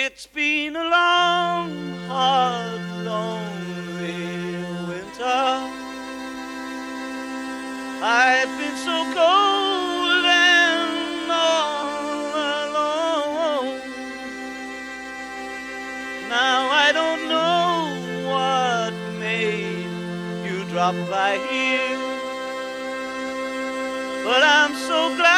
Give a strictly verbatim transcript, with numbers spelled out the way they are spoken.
It's been a long, hard, lonely winter. I've been so cold and all alone. Now I don't know what made you drop by here, but I'm so glad